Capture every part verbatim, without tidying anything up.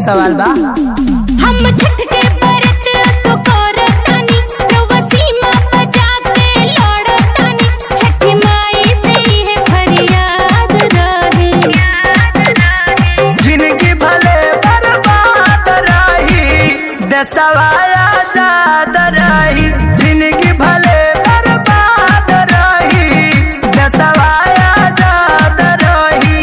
सवाल बा। हम छठ के बरत सुकोरतानी रउआ सीमा बजा के लौड़तानी छठी माई से है फरियाद रहे। जिनकी भले बर्बाद रही देशवा आजाद रही। जिनकी भले बर्बाद रही देशवा आजाद रही।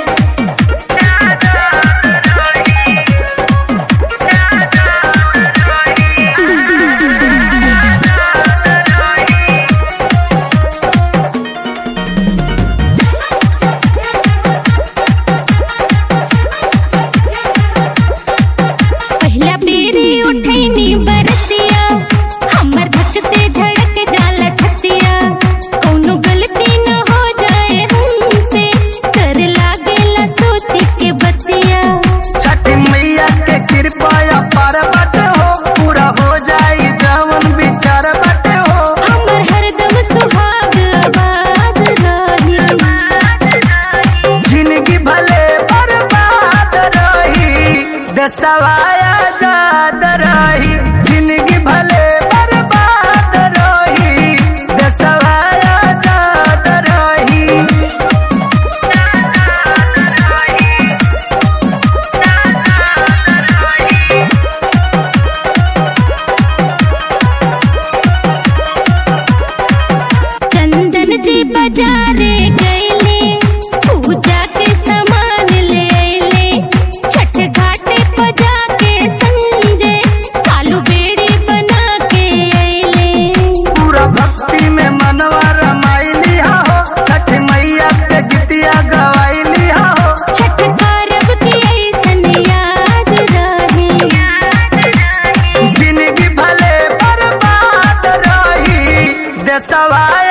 पहला बेरी उठैनी बरतिया हमर धक से धड़क जाला छतिया कौनो गलती न हो जाए हमसे कर लागेला सोच के बतिया। छठ मैया के कृपा पार बट हो पूरा हो जाई जवन विचार बट हो। हमर हरदम सुहाग आबाद रही। जिनकी भले बर्बाद रही देशवा आजाद रही। जिनकी भले बर्बाद रही देशवा आजाद रही। चंदन जी बाजारे गईले पूजा के सामान ले अइले छठ घाटे बजा के संजय कालू बेड़ी बना के अइले। पूरा भक्ति में मनवा रमाइली हो छठ मैया के गीतिया गवाइली हो। छठ पर्व की ऐसन याद रहे। जिनकी भले बर्बाद रही देशवा